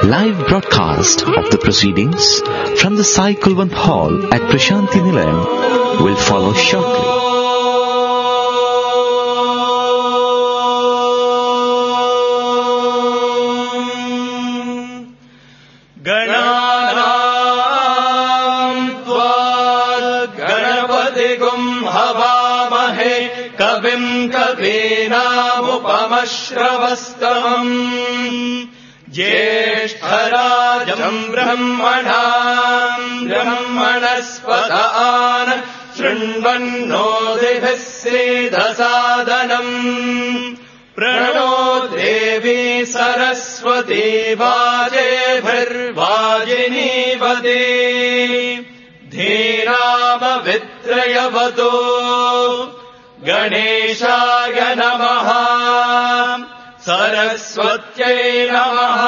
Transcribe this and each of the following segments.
live broadcast of the proceedings from the Sai Kulwant Hall at Prashanti Nilayam will follow shortly. श्रवस्तमम् ज्येष्ठराजम् ब्रह्मणस्पत आन शृण्वन्नो दिभिः सीदसादनम् प्रणो देवी सरस्वती वाजेभिर्वाजिनीवती धीरामवित्रयवतो गणेशाय नमः सरस्वत्यै नमः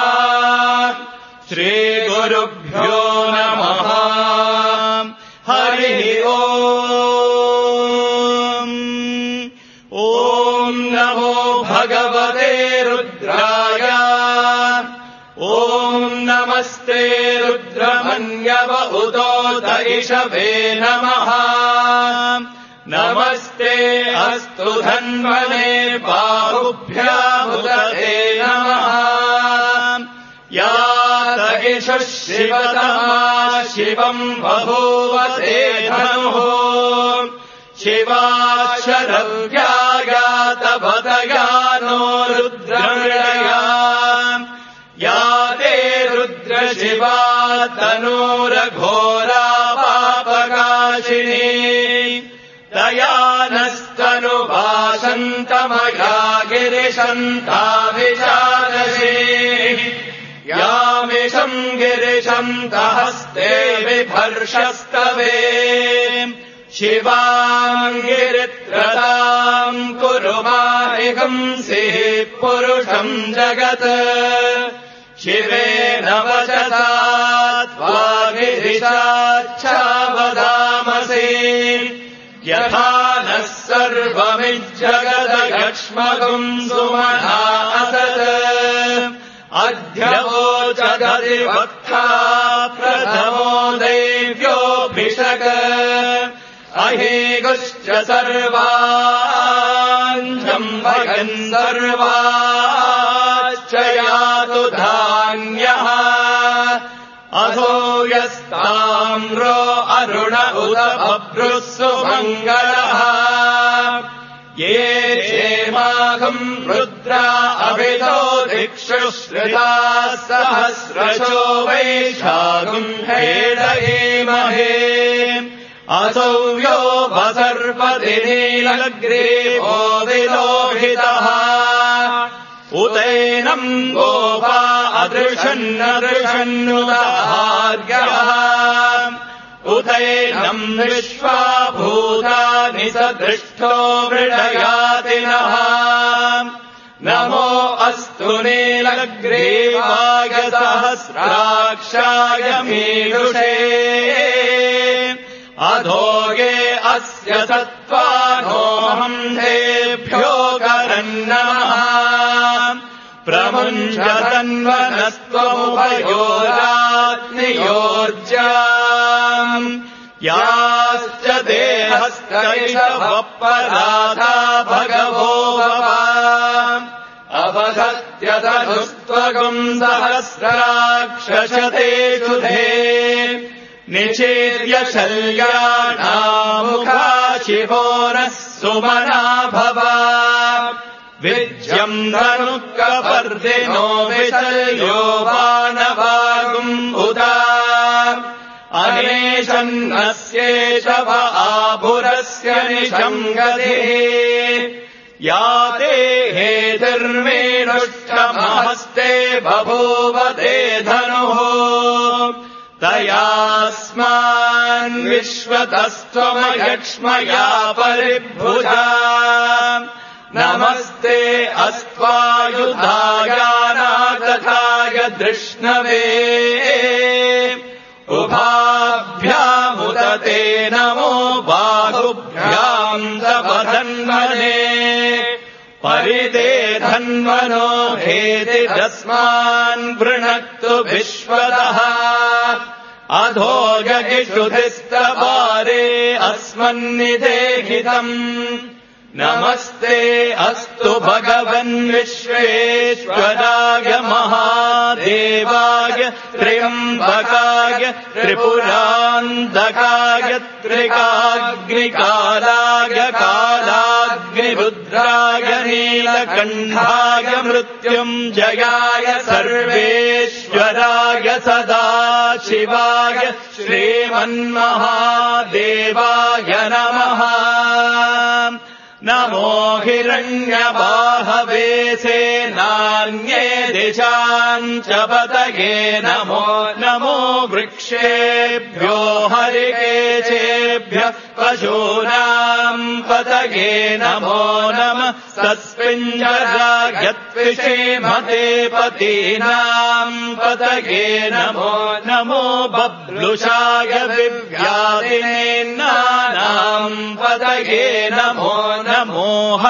श्रीगुरुभ्यो नमः हरिः ॐ नमो भगवते रुद्राय ॐ नमस्ते रुद्रमन्यव उदोत इषवे नमः नमस्ते अस्तु धन्वने बाहुभ्यामुदते नमः यात इषुः शिवतमा शिवम् बभूवते धनुः शिवाशरव्यागातपतया नो रुद्रमृळया याते रुद्रशिवा तनूरघोरा पापकाशिनी तया नस्तनुभाषन्तमया गिरिशन्ताभिषादशे यामिषम् गिरिशन्तहस्ते बिभर्षस्तवे शिवाम् गिरित्रताम् कुरु माहिंसिः पुरुषम् जगत् शिवेन वचसा त्वा गिरिशाच्छावदामसि यथा नः सर्वमिज्जगदक्ष्मगुम् सुमना असत् अध्यवोचदधिवक्ता प्रथमो दैव्योऽभिषक अहेगुश्च सर्वाञ्जम्भगन् सर्वाश्च यातु धान्यः अधो यस्ताम्रो अरुण उत बभ्रुः सुमङ्गलः ये क्षेमाघम् रुद्रा अभितो दिक्षुश्रिताः सहस्रशो वैशाखम् हेडयेमहे असौ यो वसर्पति नीलग्रीवो विलोहितः उतैनम् गोपा अदृशन्नदृशन्नुदाहार्यः उतैनम् विश्वा भूतानि सदृष्टो मृडयातिनः नमो अस्तु नीलग्रीवाय सहस्राक्षाय मीदुषे अधोगे अस्य सत्त्वानोऽहम् तेभ्यो करन्नमः प्रमुञ्चतन्वनस्त्वमुभयोरात्नियोर्जाम् याश्च देहस्तैषवपराधा भगवो भवा अवधत्यतनुस्त्वगुम् सहस्राक्षशतेषु धे निचीर्य शल्याणामुखा शिवो नः सुमना भवा विज्यम् धनुःकपर्दिनो विशल्यो वानवागुम् उदा अनेशन्नस्येष व आभुरस्य निशङ्गतिः याते हेतिर्मेनुष्टमहस्ते बभूवते धनुः तयास्मान् विश्वतस्त्वमयक्ष्मया परिभुजा नमस्ते अस्त्वायुधायानागताय धृष्णवे उभाभ्यामुदते नमो बाहुभ्याम् तपधन्वने परिते धन्वनो हेतिरस्मान् वृणक्तु विश्वतः अधो गगिषुधिस्तवारे अस्मन्निधेहितम् नमस्ते अस्तु भगवन् विश्वेश्वराय महादेवाय त्र्यम्बकाय त्रिपुरान्तकाय त्रिकाग्निकालाय कालाग्निरुद्राय नीलकण्ठाय मृत्युञ्जयाय सर्वेश्वराय सदाशिवाय श्रीमन्महादेवाय नमः। नमो हिरण्यबाहवे सेनान्ये दिशाम् च पतये नमो नमो वृक्षेभ्यो हरिकेशेभ्यः पशूनाम् पतये नमो नमः तस्मिञ्जरायत्विषेमते पतीनाम् पतये नमो नमो बभ्लुषाय विव्याधिनेन्नानाम् पतये नमो नमो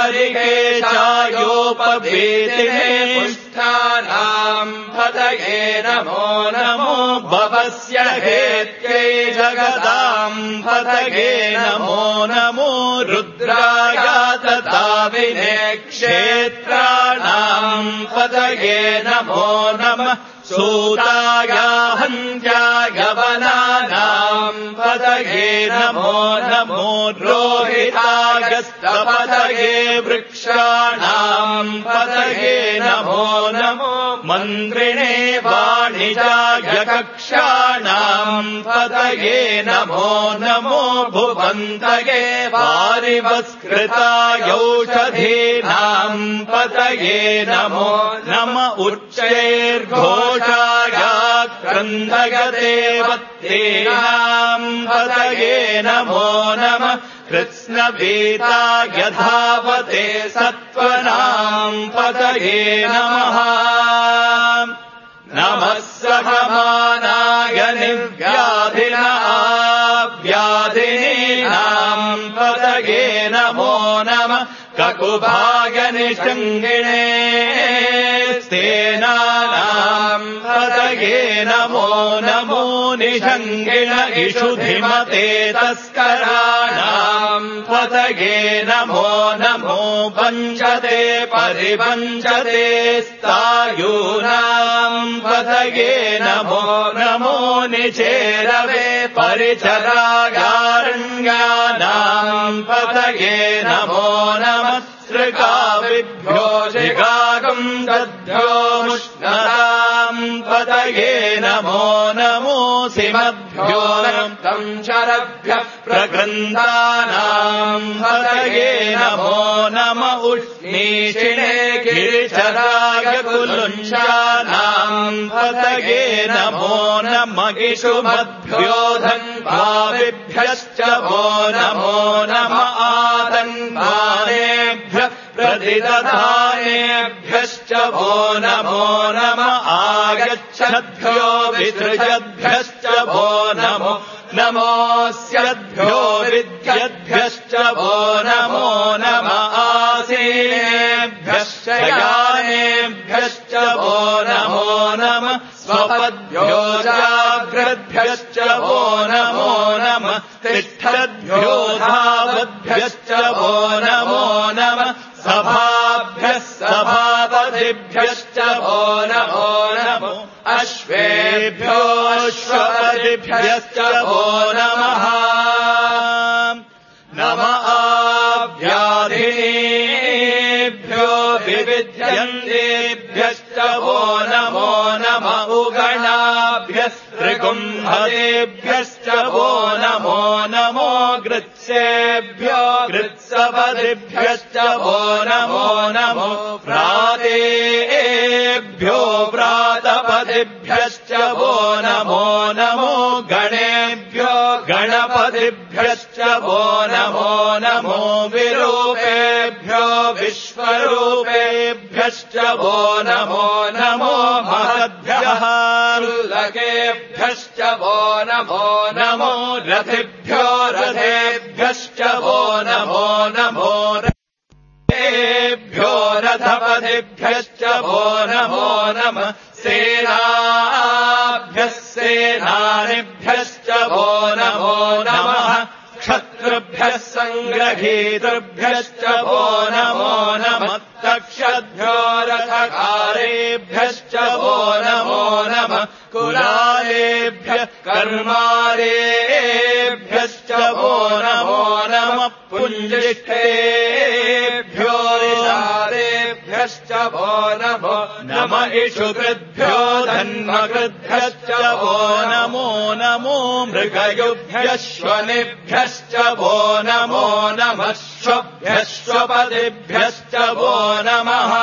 हरिकेशायोपवीतिने पुष्ठानाम् पतये नमो नमो भवस्य हेत्यै जगदाम् पतये नमो नमो रुद्राय तथाविने क्षेत्राणाम् पतये नमो नमः सूताय हन्त्याय वनानाम् पतये नमो नमो रोहिताय स्तपतये वृक्षाणाम् पतये नमो नमो मन्त्रिणे वाणिजाय कक्षाणाम् पतये नमो नमो भुवन्तये वारिवस्कृतायौषधीनाम् पतये नमो नम उच्चैर्घोषाय क्रन्दयदेवत्तेनाम् पतये नमो नमः कृत्स्नवेताय धावते सत्त्वनाम् पतये नमः नमः सहमानाय निव्याधिनाव्याधिनीनाम् पतये नमो नमः ककुभाय निषङ्गिणे स्तेनानाम् पतये नमो नमो निषङ्गिण इषुधिमते तस्कराणाम् पतये नमो नमो पञ्चते परिपञ्चते स्तायूनाम् पतये नमो नमो निचेरवे परिचरागारण्यानाम् पतये नमो नमः श्रृगाविभ्यो शिगागम् दद्भ्यो मुष्णताम् पतये नमो नमो सिमद्भ्यो रक्तम् शरभ्यः प्रगन्धानाम् पतये नमो नम उष्णीषिणे गिरिचराय कुलुञ्चानाम् पतये नमो नम इषुमद्भ्यो धन्वाविभ्यश्च वो नमो नम आतन्वानेभ्यः प्रतिदधानेभ्यश्च वो नमो नम आगच्छद्भ्यो विसृजद्भ्यश्च वो नमो नमोऽस्यद्भ्यो विद्यद्भ्यश्च वो नमो नम आसीनेभ्यश्च यानेभ्यश्च वो नमो नम स्वपद्भ्यो जाग्रद्भ्यश्च वो नमो नम तिष्ठद्भ्यो धावद्भ्यश्च वो नमो नम सभाभ्यः सभापतिभ्यश्च वो नमो नमो अश्वेभ्यो अश्वपतिभ्यश्च वो नमः नम आव्याधिनेभ्यो विविध्यन्तेभ्यश्च वो नमो नम उगणाभ्यः त्रिगुम्भदेभ्यश्च वो नमो नमो गृत्सेभ्यो गृत्सपदिभ्यश्च वो नमो नमो प्रातेभ्यो प्रातपदिभ्यश्च वो नमो नमो गणेभ्यो गणपतिभ्यश्च वो नमो नमो विरूपेभ्यो विश्वरूपेभ्यश्च वो नमो नमो महद्भ्यः लकेभ्यश्च वो नमो नमो रथिभ्यो रथेभ्यश्च वो नमो नमो रथेभ्यो रथपतिभ्यश्च नमः सेनाभ्यः सेनानिभ्यश्च वो नमो नमः क्षत्रुभ्यः सङ्ग्रहीतृभ्यश्च वो नमो नमः तक्षद्भ्यो रथकारेभ्यश्च वो नमो नमः कुलालेभ्यः कर्मारेभ्यश्च वो नमो नमः पुञ्जिष्ठेभ्यो ऋषारेभ्यश्च वो नमो नमः इषुकृद्भ्यो धन्वकृद्भ्यश्च वो नमो नमो मृगयुभ्यश्वनिभ्यश्च वो नमो नमः श्वभ्यश्वपदिभ्यश्च वो नमः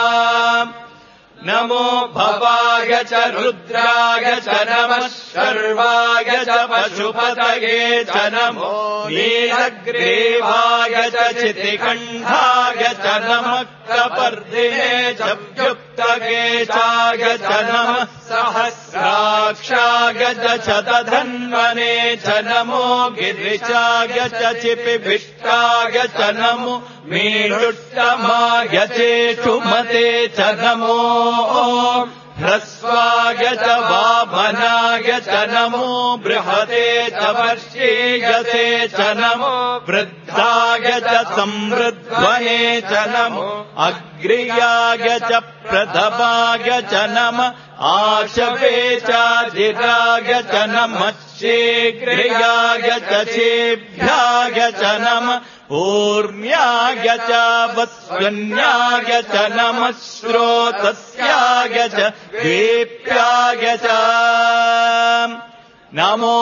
नमो भवाय च रुद्राय च नमः शर्वाय च पशुपतये च नमो नीलग्रीवाय च चितिकण्ठाय च नमः कपर्दिने च व्युक्तकेशाय च नमः सहस्राक्षाय च शतधन्वने च नमो गिरिशाय च चिपिभिष्टाय च नमो मीढुष्टमाय चेषुमते च नमो ह्रस्वाय च वामनाय च नमो बृहते च वर्षीयसे च नमो वृद्धाय च संवृध्वने च नमो अग्र्याय च प्रथमाय च नमः आशवे चाजिराय च नमः शीघ्र्याय च चेभ्याय च नमः ऊर्म्याय च वस्वन्याय च नमः श्रोतस्याय च दीप्याय च नमो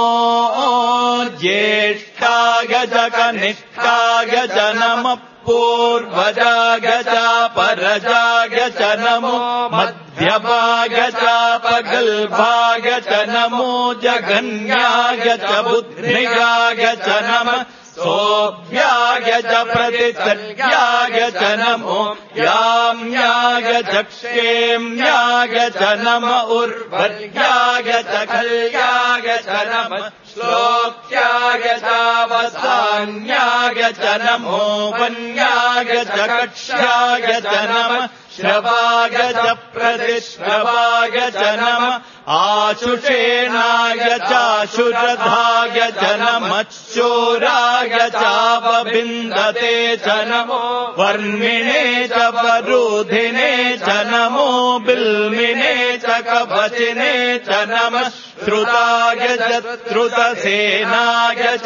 ज्येष्ठाय च कनिष्ठाय च नमः पूर्वजाय च परजाय च नमो मध्यभाय च पगल्भाय च नमो जघन्याय च बुद्ध्याय च नमः सोभ्याय च प्रतिसर्याय च नमो याम्याय च क्षेम्याय च नम उर्वर्याय च खल्याय च नमः श्लोक्याय च वसान्याय च नमो वन्याय च कक्ष्याय च नमः श्रवाय च प्रतिश्रवाय च नमः आशुषेणाय चाशुरधाय च नमः शूराय चावबिन्दते च नमो वर्मिणे च वरुधिने च नमो बिल्मिने च कवचिने च नमः श्रुताय च श्रुतसेनाय च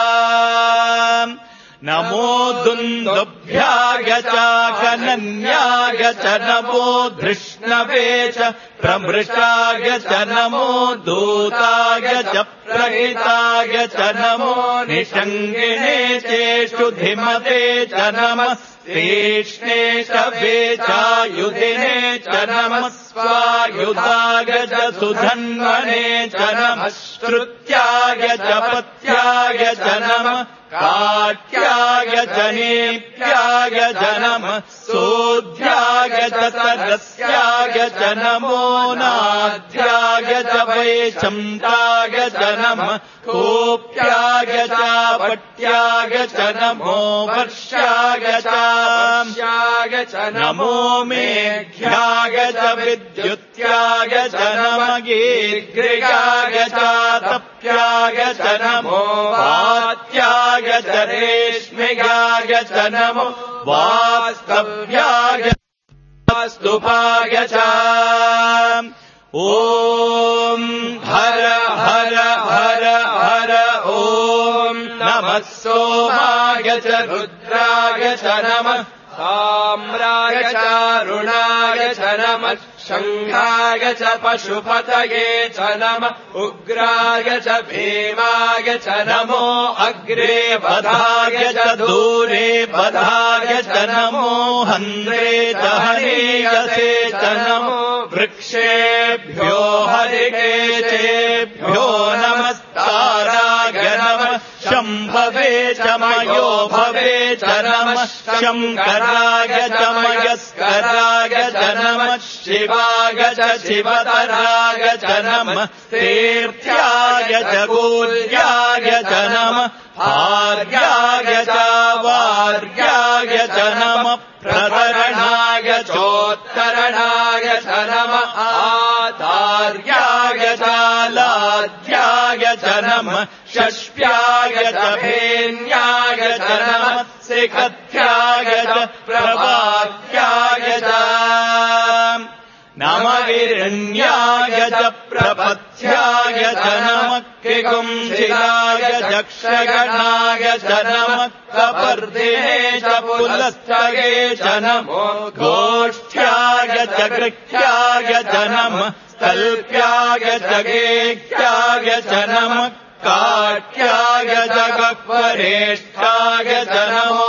नमो दुन्दुभ्याय च कनन्याय च नमो धृष्णवे च प्रमृषाय च नमो दूताय च प्रहिताय च नमो निषङ्गिणे चेषुधिमते च नमः तीक्ष्णे शवे चायुधिने च नमः स्वायुधाय च सुधन्वने च नमः श्रुत्याय च पत्याय च नमः काट्याय च नेप्याय च नमः सोऽध्याय च सरस्याय च नमो नाध्याय च वैशन्ताय च नमः कोप्याय च पट्याय च नमो वर्षाय च नमो मेघ्याय च विद्युत्याय च नमः गीर्घ्याय च तप्याय च नमो वात्याय च रेश्म्याय च नमो वास्तव्याय स्तुपाय च ॐ हर हर हर हर ॐ नमः सोमाय च रुद्राय च नमः ताम्राय चारुणाय च नमः शङ्खाय च पशुपतये च नमः उग्राय च भीमाय च नमो अग्रे बधाय च दूरे बधाय च नमो हन्त्रे च हनीयसे च नमो वृक्षेभ्यो हरिकेशेभ्यो नमस्ताराय नमः शम्भवे च मयो भवे च नमः शङ्कराय च मयस्कराय च नमः शिवाय च शिवतराय च नमः तीर्थ्याय च गूर्याय च नमः आर्याय च वार्याय च नमः प्रतरणाय चोत्तर गणाय च नमः आतार्याय च लाद्याय च नमः षष्ठ्याय च भेन्याय च नमः शिखत्याय च प्रभात्याय च नमः हिरण्याय च प्रपथ्याय च नमः किकुंसिलाय जक्षगणाय च नमः कपर्दिने च पुलस्तये च नमो गोष्ठ्याय च गृह्याय च नमः कल्प्याय च गेह्याय च नमः काट्याय च गह्वरेष्ठाय च नमो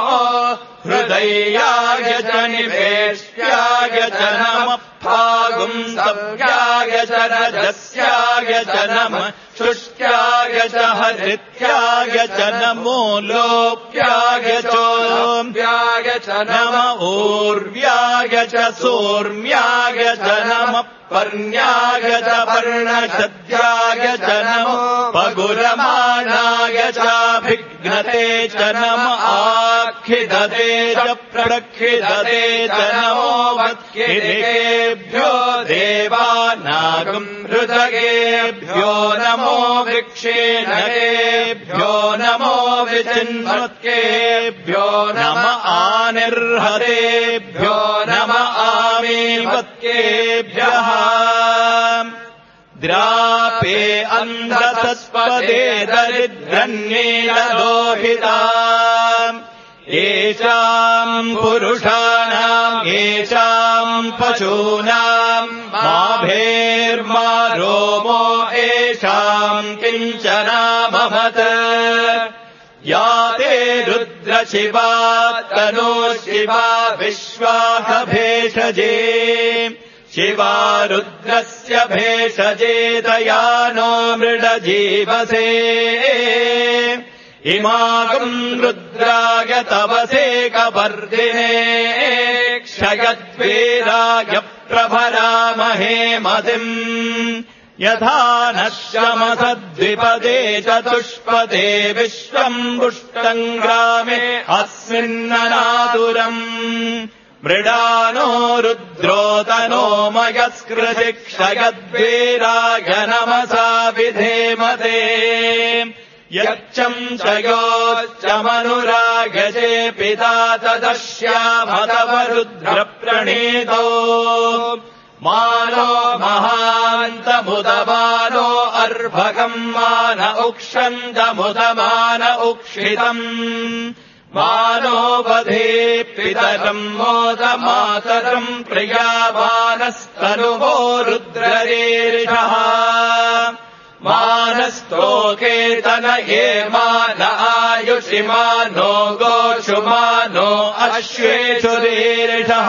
हृदयाय च निवेश्याय च नमः फागुंसव्याय च रजस्याय च नमः शुष्क्याय च हरित्याय च नमो लोप्याय चोम्याय च नमः ऊर्व्याय च सोर्म्याय च नमः पर्ण्याय च पर्णशद्याय च नमो पगुरमाणाय चाभिघ्नते च नमः आखिदते च प्रक्षिदते च नमो वत्किरिकेभ्यो देवानागम् हृदयेभ्यो नमो विक्षेणकेभ्यो नमो विचिन्वत्केभ्यो नमः आनिर्हतेभ्यो नमः आमीवत्केभ्यः द्रापे अन्धतस्पदे दरिद्रन्नीललोहिताम् येषाम् पुरुषाणाम् येषाम् पशूनाम् माभेर्मा रोमो येषाम् किञ्चनाममत् या ते रुद्रशिवा तनो शिवा विश्वाह भेषजे शिवा रुद्रस्य भेषजे दयानो मृडजीवसे इमागम् रुद्राय तवसे कवर्धिने क्षयद्वीराय प्रभरामहे मतिम् यथा नश्यमसद्विपदे चतुष्पदे विश्वम् पुष्टम् ग्रामे अस्मिन्ननातुरम् मृडानो रुद्रोतनो मयस्कृति क्षयद्वीराय नमसा विधेमते यच्चम् च योच्च मनुरागजे पिता तदश्यामतव रुद्रप्रणीतो मानो महान्तमुदमानो अर्भकम् मान उक्षन्तमुदमान उक्षितम् मानो वधे पितरम् मोदमातरम् प्रियामानस्तनुवो रुद्ररीरिषः मानस्तोकेतनये मान आयुषिमानो गोषुमानो अश्वेषुरीरिषः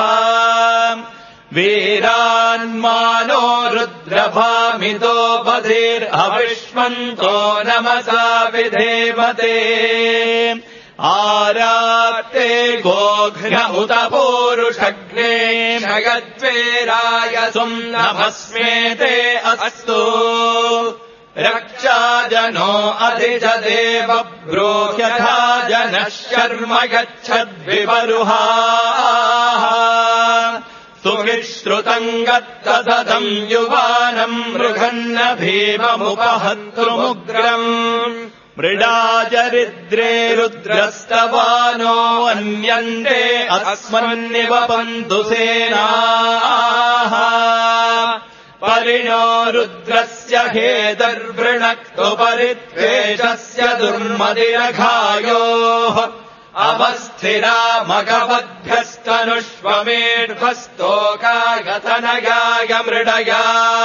वीरान्मानो रुद्रभामितो बधिर्हविष्मन्तो नमसा विधेमते आराप्ते गोघ्न उत पूरुषग्ने क्षयद्वीराय सुम् नमस्मेते अस्तु रक्षाजनो अधिजदेव ब्रूह्यथा जनः शर्म गच्छद्विवरुहाः सुविश्रुतम् गत्तसदम् युवानम् मृगन्न भीममुपहन्तृमुग्रम् मृडाचरिद्रे रुद्रस्तवानो अन्यन्ते अस्मन्निवपन्तु सेनाः परिणो रुद्रस्य हेतर्वृणक्तु परित्वेषस्य दुर्मदिरघायोः अवस्थिरा मघवद्भ्यस्तनुष्वमेढ्वस्तोकागतनगाय मृडया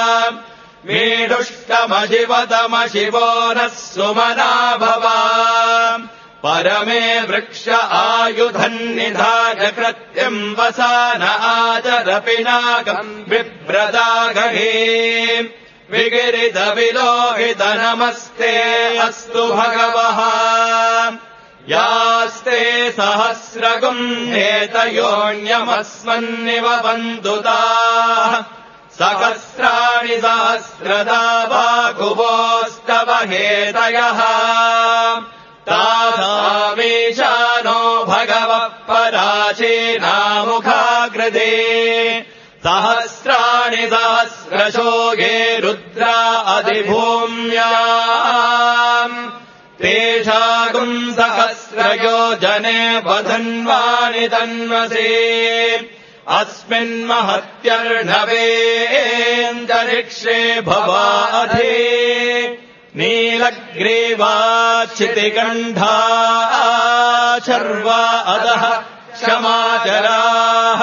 मेढुष्टमशिवतमशिवो नः सुमना भवा परमे वृक्ष आयुधन्निधाय कृत्यम् वसान आचरपिनाकम् बिभ्रदागहे विगिरितविलोहित नमस्ते अस्तु भगवः यास्ते सहस्रगुम् हेतयोऽन्यमस्मन्निवपन्तुताः सहस्राणि सहस्रदा बाहुवोस्तव हेतयः तासामीशानो भगवः पराचीनामुखाग्रदे वर्षाणि सहस्रशो ये रुद्रा अधिभूम्याम् तेषागुम् सहस्रयोजने वधन्वानि तन्वसे अस्मिन्महत्यर्णवेऽन्तरिक्षे भवाधे नीलग्रीवाच्छितिकण्ठा शर्वा अधः क्षमाचराः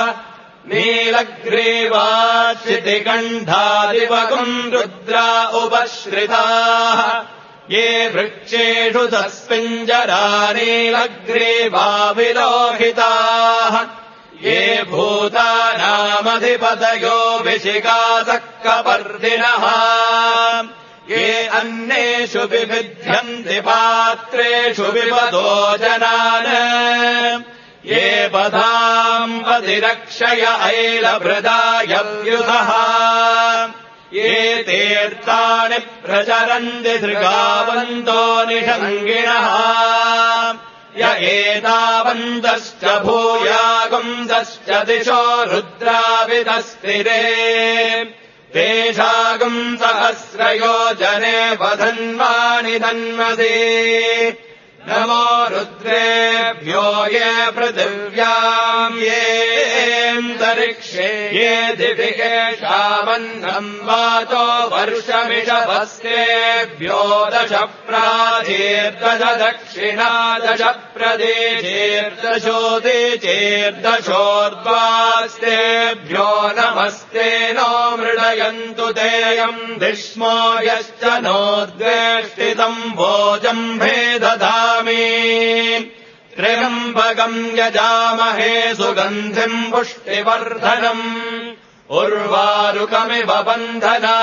नीलग्रीवाच्छितिकण्ठादिवगुम् रुद्रा उपश्रिताः ये वृक्षेषु तस्मिञ्जरा नीलग्रीवा विलोहिताः ये भूतानामधिपतयो विशिखासक्कपर्दिनः ये अन्येषु विविध्यन्ति पात्रेषु विपदो जनान् ये पदाम् पतिरक्षय ऐलभृदायव्युधः ये तीर्थानि प्रचरन्ति धृगावन्तो निषङ्गिणः य एतावन्तश्च भूयागुंसश्च दिशो रुद्राविदस्थिरे तेषागुम् सहस्रयोजने वधन्वानि तन्वसे नमो रुद्रेभ्यो ये पृथिव्याम् येऽन्तरिक्षे ये दिवि येषामन्नम् वातो वर्षमिषभस्तेभ्यो दश प्राचीर्दश दक्षिणा दश प्रदेशेर्दशोदिचेर्दशोर्ध्वास्तेभ्यो नमस्ते नो मृडयन्तु तेयम् धिष्मो यश्च नोद्वेष्टितम् भोजम् भेदधामि त्र्यम्बकम् यजामहे सुगन्धिम् पुष्टिवर्धनम् उर्वारुकमिव बन्धना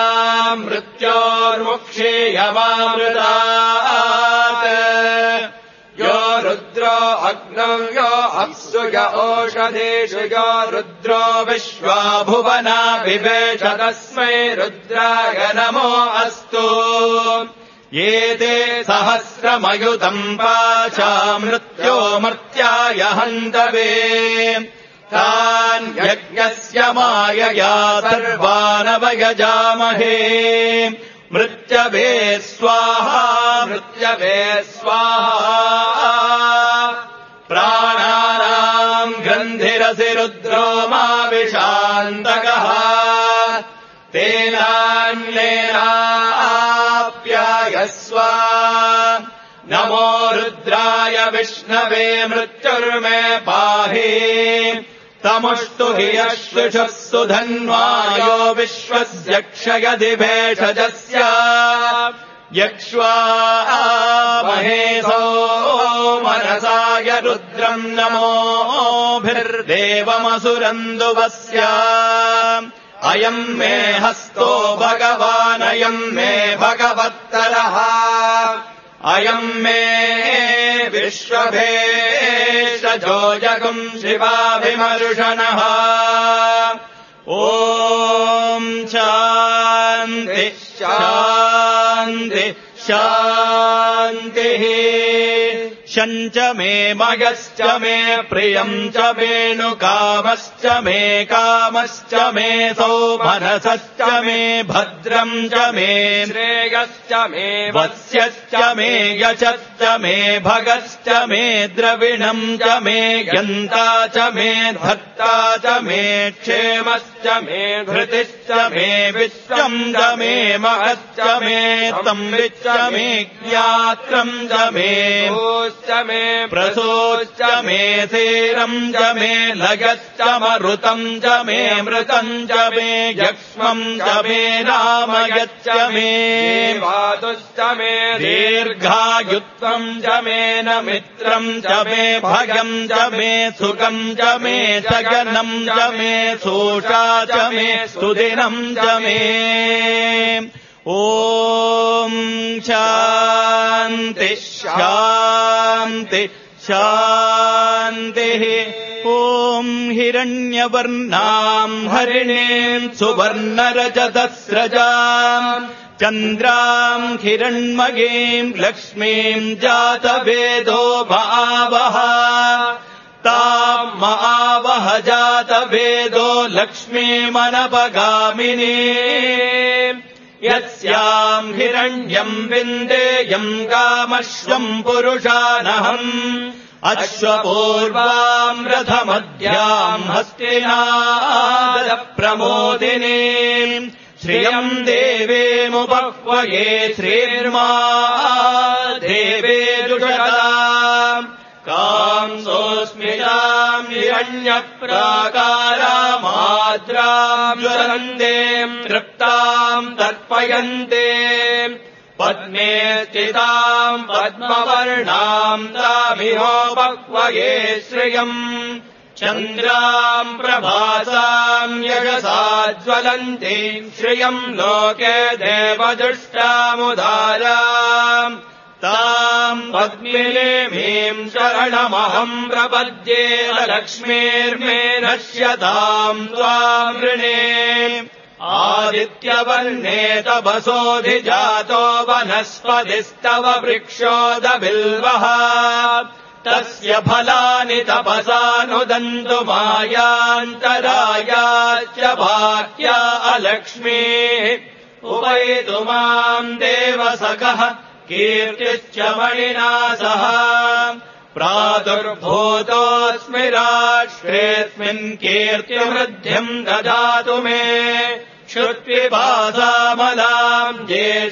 मृत्योर्मुक्षीयमामृतात् यो रुद्रो अग्नौ यो अप्सु य ओषधेषु यो रुद्रो विश्वा भुवना विवेश तस्मै रुद्राय नमो अस्तु ये ते सहस्रमयुतम् पाचा मृत्यो मर्त्याय हन्तवे तान् यज्ञस्य मायया सर्वानवयजामहे मृत्यवे स्वाहा मृत्यवे स्वाहा प्राणानाम् ग्रन्थिरसि रुद्रो मा विशान्तकः तेनान्येनाप्यायस्व नमो रुद्राय विष्णवे मृत्युर्मे पाहि तमुष्टु हि यश्विषः सुधन्वायो विश्वस्य क्षयदिभेषजस्य यक्ष्वा महेशो मनसाय रुद्रम् नमोभिर्देवमसुरन्दुवस्य अयम् मे हस्तो भगवानयम् मे भगवत्तरः अयम् मे विश्वभेषजो जगुम् शिवाभिमर्शनः ॐ शान्ति शान्ति शान्तिः शञ्च मे मयश्च मे प्रियम् च वेणुकामश्च मे कामश्च मे सौमनसश्च मे भद्रम् च मे श्रेयश्च मे वत्स्यश्च मे यशश्च मे भगश्च मे द्रविणम् च मे यन्ता च मे धत्ता च मे क्षेमश्च मे धृतिश्च मे विश्वम् च मे महश्च मे संविच्च मे ज्ञात्रम् च मे मे प्रसोश्च मे धीरम् च मे लयश्च मरुतम् च मे मृतम् च मे यक्ष्मम् च मे नामयच्च मे वातुश्च मे दीर्घायुत्वम् च मे न मित्रम् च मे भयम् च मे सुखम् च मे सगनम् च मे सोषा च मे सुदिनम् च मे ॐ शान्ति शान्ति शान्तिः ॐ हिरण्यवर्णाम् हरिणीम् सुवर्णरजतस्रजाम् चन्द्राम् हिरण्मयीम् लक्ष्मीम् जातवेदो भावः ताम् आवह जातवेदो लक्ष्मीमनपगामिनी यस्याम् हिरण्यम् विन्देयम् कामश्वम् पुरुषानहम् अश्वपूर्वाम् रथमध्याम् हस्तिनादप्रमोदिनी श्रियम् देवेमुपह्वये श्रीर्मा देवे जुषताम् कांसोऽस्मिताम् हिरण्यप्राकारामाद्राम् ज्वलन्देम् तृप्ताम् तर्पयन्ते पद्मे स्थिताम् पद्मवर्णाम् तामिहोपह्वये श्रियम् चन्द्राम् प्रभासाम् यशसा ज्वलन्तीम् श्रियम् लोके देवदुष्टामुदाराम् ताम् पद्मिनीमीम् शरणमहम् प्रपद्ये लक्ष्मीर्मे नश्यताम् त्वाम् वृणे आदित्यवर्णे तपसोऽधिजातो वनस्पतिस्तव वृक्षोदबिल्वः तस्य फलानि तपसानुदन्तु मायान्तरायाश्च भाक्या अलक्ष्मीः उपैतु माम् देवसखः कीर्तिश्च मणिना सह प्रादुर्भूतोऽस्मि राष्ट्रेऽस्मिन् कीर्तिवृद्धिम् ददातु मे श्रुत्विपासामलाम्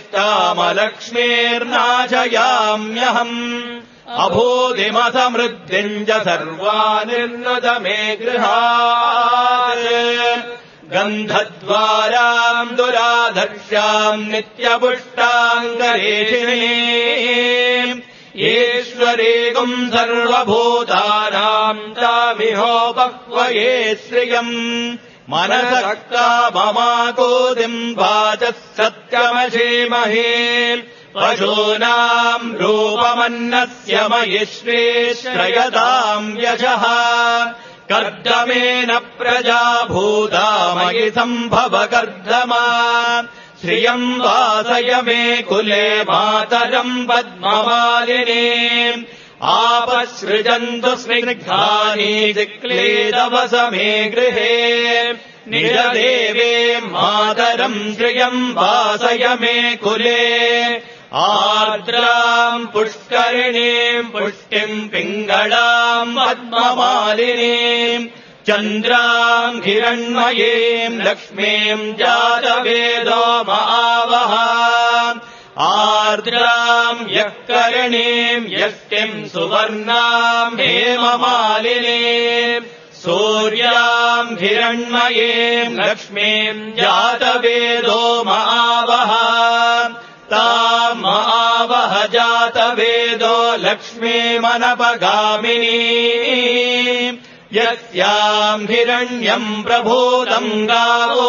ज्येष्ठामलक्ष्मीर्नाशयाम्यहम् अभूतिमसमृद्धिम् च सर्वानिर्नुत मे गृहात् गन्धद्वाराम् दुराधर्ष्याम् नित्यपुष्टाङ्गरेषिणी ईश्वरीगुम् सर्वभूतानाम् तामिहोपह्वये श्रियम् मनसः काममाकोदिम् वाचः सत्यमशीमहे पशूनाम् रूपमन्नस्य मयि श्रेश्रयताम् यशः कर्दमेन प्रजा भूता मयि सम्भव कर्दमा श्रियम् वासय मे कुले मातरम् पद्ममालिनी आपसृजन्तु स्निग्धानि चिक्लेदवस मे गृहे निजदेवे मातरम् श्रियम् वासय मे कुले आर्द्राम् पुष्करिणीम् पुष्टिम् पिङ्गळाम् पद्ममालिनीम् चन्द्राम् हिरण्मयीम् लक्ष्मीम् जातवेदो मावह आर्द्राम् यः करणीम् यष्टिम् सुवर्णाम् हेममालिनीम् सूर्याम् हिरण्मयीम् लक्ष्मीम् जातवेदो मावह ताम् आवह जातवेदो लक्ष्मीमनपगामिनी यस्याम् हिरण्यम् प्रभूतम् गावो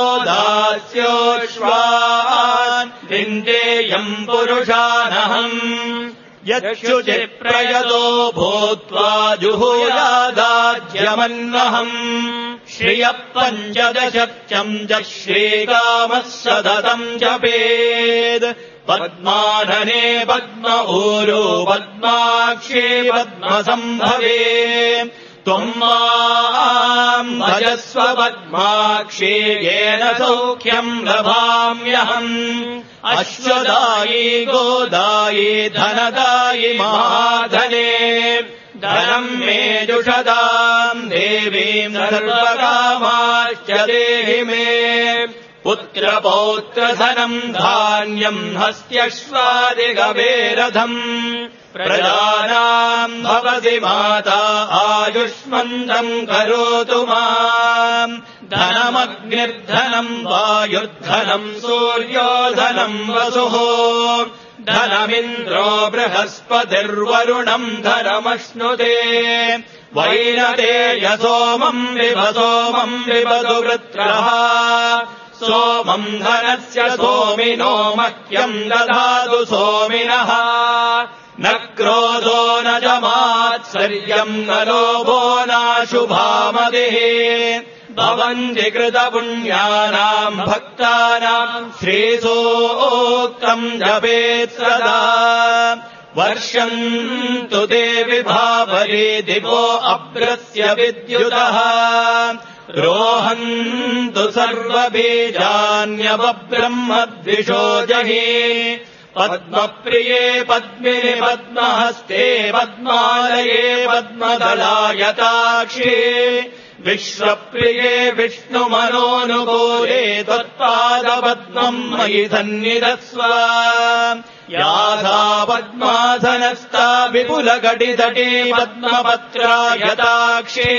दास्योश्वान् विन्देयम् पुरुषानहम् यच्छुचिप्रयतो भूत्वा जुहुयादाज्यमन्वहम् श्रियः पञ्चदशत्यम् च श्रीकामः सततम् जपेत् पद्मानने पद्म ऊरो पद्माक्षे पद्मसम्भवे त्वम् माम् भजस्व पद्माक्षे येन सौख्यम् लभाम्यहम् अश्वदायी गोदायी धनदायी महाधने धनम् मे जुषदाम् देवीम् सर्वकामाश्च देहि मे पुत्रपौत्रधनम् धान्यम् हस्त्यश्वादिगवेरथम् प्रजानाम् भवति माता आयुष्मन्तम् करोतु माम् धनमग्निर्धनम् वायुर्धनम् सूर्योधनम् वसुः धनमिन्द्रो बृहस्पतिर्वरुणम् धनमश्नुते वैनतेय सोमम् विभतु वृत्रः सोमम् धनस्य सोमिनो मह्यम् दधातु सोमिनः न क्रोधो न च मात्सर्यम् न लोभो नाशुभामतिः भवन्ति कृतपुण्यानाम् भक्तानाम् श्रीसूक्तम् जपेत् सदा वर्षन्तु देवि भावरे दिवो अभ्रस्य विद्युतः रोहन्तु सर्वबीजान्यवब्रह्मद्विषो जहि पद्मप्रिये पद्मिनि पद्महस्ते पद्मालये पद्मदलायताक्षे विश्वप्रिये विष्णुमनोनुकूले त्वत्पादपद्मम् मयि सन्निधत्स्व यासा पद्मासनस्था विपुलघटितटे पद्मपत्रायताक्षे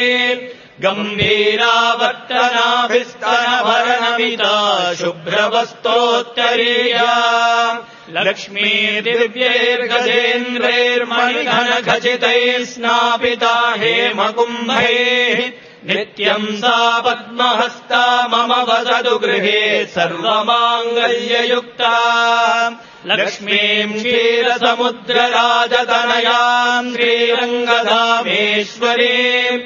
गम्भीरावर्तनाभिस्तनभरणमिता शुभ्रवस्त्रोत्तरीया लक्ष्मी दिव्यैर्गजेन्द्रैर्मणिघनखचितैः स्नापिता हेमकुम्भैः नित्यम् सा पद्महस्ता मम वसतु गृहे सर्वमाङ्गल्ययुक्ता लक्ष्मीम् क्षीरसमुद्रराजतनयाम् श्रीरङ्गधामेश्वरीम्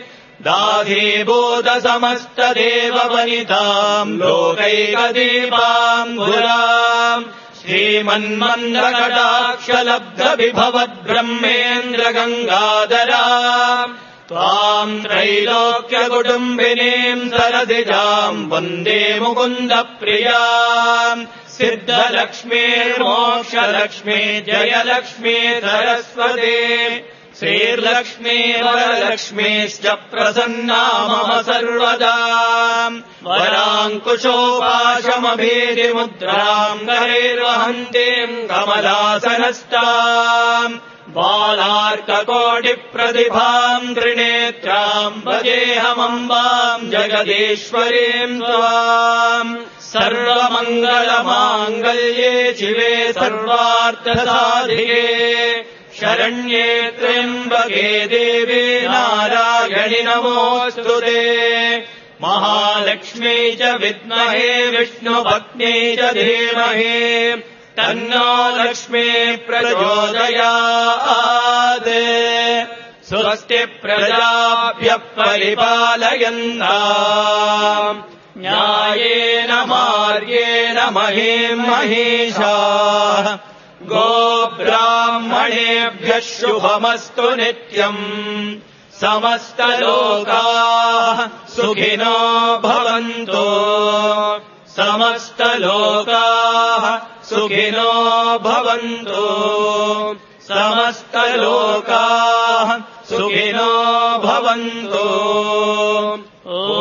दाधीभूतसमस्तदेववनिताम् लोकैकदीपाम्बुराम् श्रीमन्मन्दकटाक्षलब्धविभवद्ब्रह्मेन्द्रगङ्गाधराम् त्वाम् त्रैलोक्यकुटुम्बिनीम् सरसिजाम् वन्दे मुकुन्दप्रियाम् सिद्धलक्ष्मीर्मोक्षलक्ष्मी जयलक्ष्मी सरस्वती श्रीर्लक्ष्मी वरलक्ष्मीश्च प्रसन्ना मम सर्वदा वराङ्कुशोपाशमभीतिमुद्राम् करैर्वहन्तीम् कमलासनस्ताम् बालार्ककोटिप्रतिभाम् त्रिनेत्राम् भजेऽहमम्बाम् जगदीश्वरीम् त्वाम् सर्वमङ्गलमाङ्गल्ये शिवे सर्वार्थसाधिके शरण्ये त्र्यम्बके देवी नारायणि नमोऽस्तुते महालक्ष्मी च विद्महे विष्णुभक्त्यै च धीमहि तन्नो लक्ष्मी प्रचोदयात् स्वस्ति प्रजाभ्यः परिपालयन्ताम् न्यायेन मार्गेण महीम् महिषाः गोब्राह्मणेभ्यः शुभमस्तु नित्यम् समस्तलोकाः सुखिनो भवन्तु समस्तलोकाः सुखिनो भवन्तु समस्तलोकाः सुखिनो भवन्तु।